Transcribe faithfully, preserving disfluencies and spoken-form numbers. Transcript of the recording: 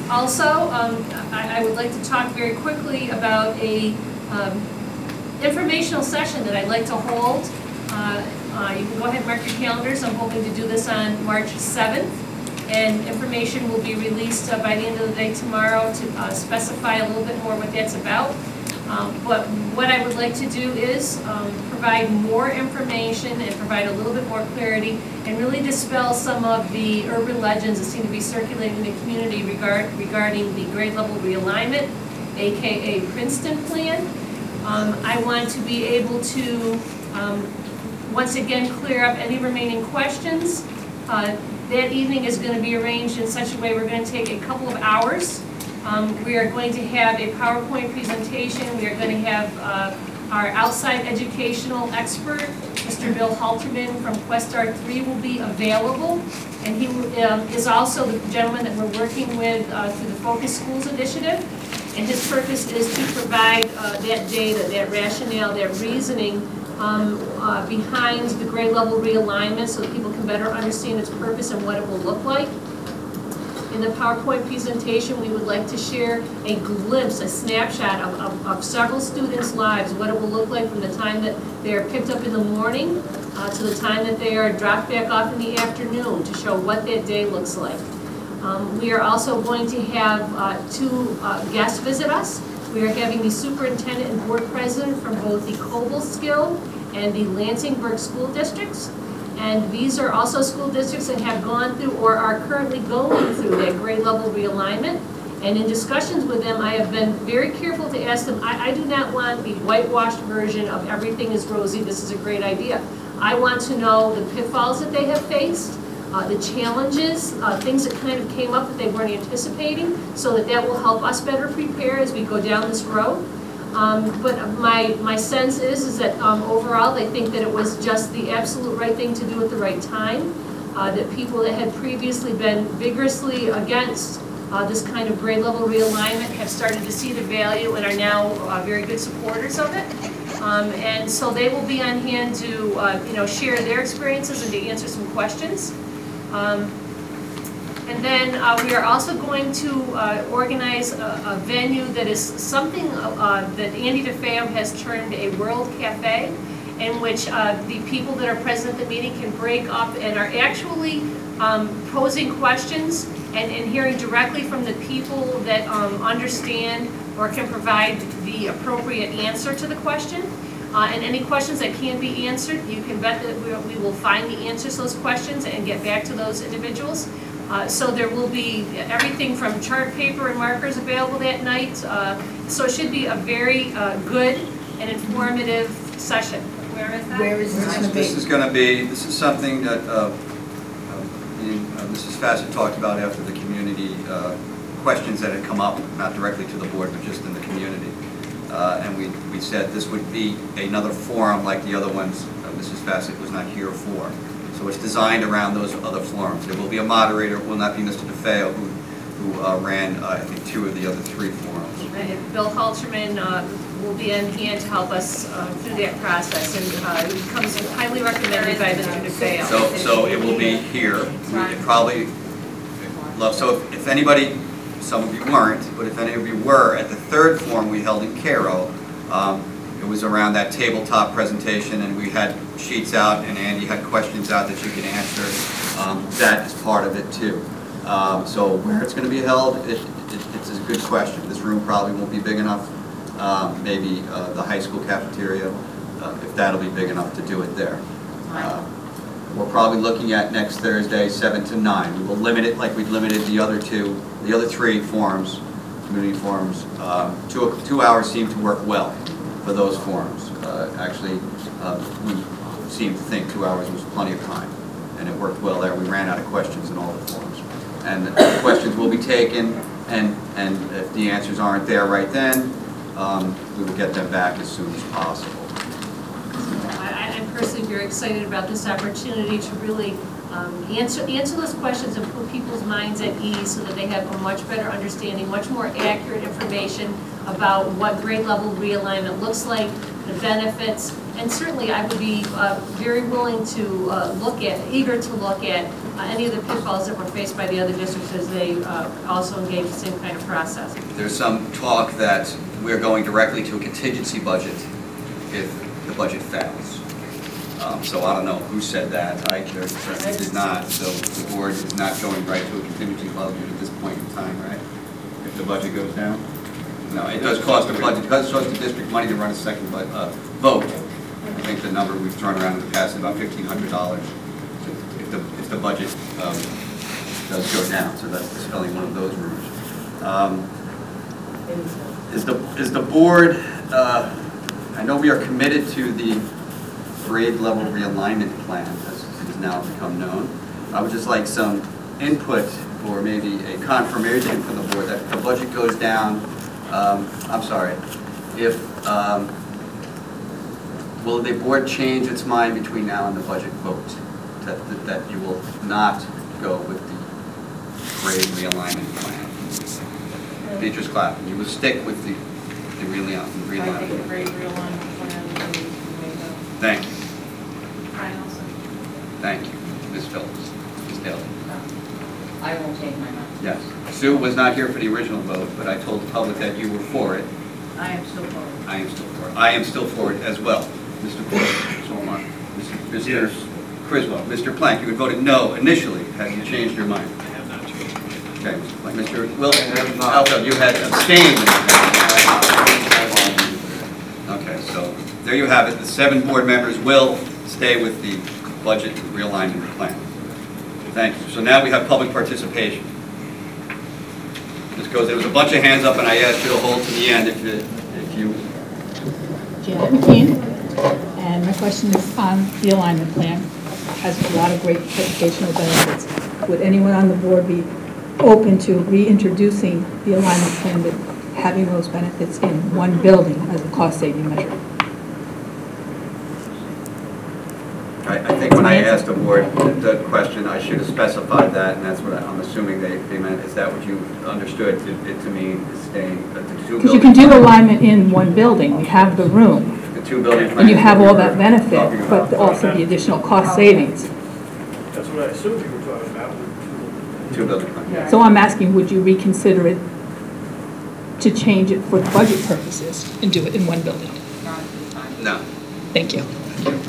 Also, um, I, I would like to talk very quickly about a um, informational session that I'd like to hold. Uh, uh, you can go ahead and mark your calendars. I'm hoping to do this on March seventh, and information will be released uh, by the end of the day tomorrow to uh, specify a little bit more what that's about. Um, but what I would like to do is um, provide more information and provide a little bit more clarity and really dispel some of the urban legends that seem to be circulating in the community regard, regarding the grade level realignment, aka Princeton plan. Um, I want to be able to um, once again clear up any remaining questions. Uh, that evening is going to be arranged in such a way we're going to take a couple of hours. Um, we are going to have a PowerPoint presentation. We are going to have uh, our outside educational expert, Mister Bill Halterman from Questar three, will be available. And he um, is also the gentleman that we're working with uh, through the Focus Schools Initiative. And his purpose is to provide uh, that data, that rationale, that reasoning um, uh, behind the grade level realignment so that people can better understand its purpose and what it will look like. In the PowerPoint presentation, we would like to share a glimpse, a snapshot of, of, of several students' lives, what it will look like from the time that they are picked up in the morning uh, to the time that they are dropped back off in the afternoon, to show what that day looks like. Um, we are also going to have uh, two uh, guests visit us. We are having the superintendent and board president from both the Cobleskill and the Lansingburg school districts. And these are also school districts that have gone through or are currently going through that grade level realignment. And in discussions with them, I have been very careful to ask them, I, I do not want the whitewashed version of everything is rosy, this is a great idea. I want to know the pitfalls that they have faced, uh, the challenges, uh, things that kind of came up that they weren't anticipating, so that that will help us better prepare as we go down this road. Um, but my, my sense is, is that um, overall they think that it was just the absolute right thing to do at the right time, uh, that people that had previously been vigorously against uh, this kind of grade level realignment have started to see the value and are now uh, very good supporters of it. Um, and so they will be on hand to uh, you know, share their experiences and to answer some questions. Um, And then uh, we are also going to uh, organize a, a venue that is something uh, that Andy DeFeo has termed a World Cafe, in which uh, the people that are present at the meeting can break up and are actually um, posing questions and, and hearing directly from the people that um, understand or can provide the appropriate answer to the question. Uh, and any questions that can't be answered, you can bet that we, we will find the answers to those questions and get back to those individuals. Uh, so there will be everything from chart paper and markers available that night. Uh, so it should be a very uh, good and informative session. Where is that? Where is this going to be? This is going to be, this is something that uh, uh, Missus Fassett talked about after the community uh, questions that had come up, not directly to the board, but just in the community. Uh, and we, we said this would be another forum like the other ones uh, Missus Fassett was not here for. So it's designed around those other forums. There will be a moderator. It will not be Mister DeFeo, who, who uh, ran, uh, I think, two of the other three forums. And Bill Halterman uh, will be in hand to help us uh, through that process, and uh, he comes highly recommended by Mister DeFeo. So, so it will be here. We probably love. So if, if anybody, some of you weren't, but if any of you were at the third forum we held in Cairo, um, it was around that tabletop presentation, and we had sheets out, and Andy had questions out that you could answer. Um, that is part of it too. Um, so where it's going to be held, it, it, it's a good question. This room probably won't be big enough. Um, maybe uh, the high school cafeteria, uh, if that'll be big enough to do it there. Uh, we're probably looking at next Thursday, seven to nine. We will limit it like we limited the other two, the other three forums, community forums. Um, two, two hours seemed to work well for those forums. Uh, actually, uh, we seemed to think two hours was plenty of time, and it worked well there. We ran out of questions in all the forums. And the questions will be taken, and, and if the answers aren't there right then, um, we will get them back as soon as possible. I, I'm personally very excited about this opportunity to really um, answer, answer those questions and put people's minds at ease so that they have a much better understanding, much more accurate information about what grade level realignment looks like, the benefits, and certainly I would be uh, very willing to uh, look at, eager to look at uh, any of the pitfalls that were faced by the other districts as they uh, also engage the same kind of process. There's some talk that we're going directly to a contingency budget if the budget fails. Um, So I don't know who said that. I certainly did not. So the board is not going right to a contingency budget at this point in time, right? If the budget goes down? No, it does cost the budget, it does cost the district money to run a second bu- uh, vote. I think the number we've thrown around in the past is about fifteen hundred dollars if the, if the budget um, does go down. So that's dispelling one of those rumors. Um, Is the, is the board, uh, I know we are committed to the grade level realignment plan, as it has now become known. I would just like some input or maybe a confirmation from the board that if the budget goes down, um, I'm sorry, if, um, will the board change its mind between now and the budget vote? That, that, that you will not go with the grade realignment plan? Teachers clapping. You will stick with the, the realignment. I think a great realignment plan would be made up. Thank you. Brian Olson. Thank you. Miz Phillips. Miz Taylor. I will change my mind. Yes. Sue was not here for the original vote, but I told the public that you were for it. I am still for it. I am still for it. I am still for it as well. Mister Boyle, so am I. Mister Yes. Criswell. Mister Plank, you had voted no initially. Have you changed your mind? I have not changed my mind. Okay, Mister Plank. Mister Wilson? I have not. Alto, you had abstained. Okay, so there you have it. The seven board members will stay with the budget realignment plan. Thank you. So now we have public participation. Miz Coz, there was a bunch of hands up, and I asked you to hold to the end if you, if you, Janet McKean, and my question is on the alignment plan. Has a lot of great educational benefits. Would anyone on the board be open to reintroducing the alignment plan, but having those benefits in one building as a cost-saving measure? I, I think when I asked the board the, the question, I should have specified that, and that's what I- I'm assuming they, they meant. Is that what you understood it to, to mean, is staying at the two building? Because you can do alignment in one building, you have the room, The two building plan. and you have all that talking benefit, about. but also the additional cost savings. That's what I assumed you were talking about. with Two building plan. Yeah. So I'm asking, would you reconsider it to change it for budget purposes and do it in one building? Not at this time. No. Thank you.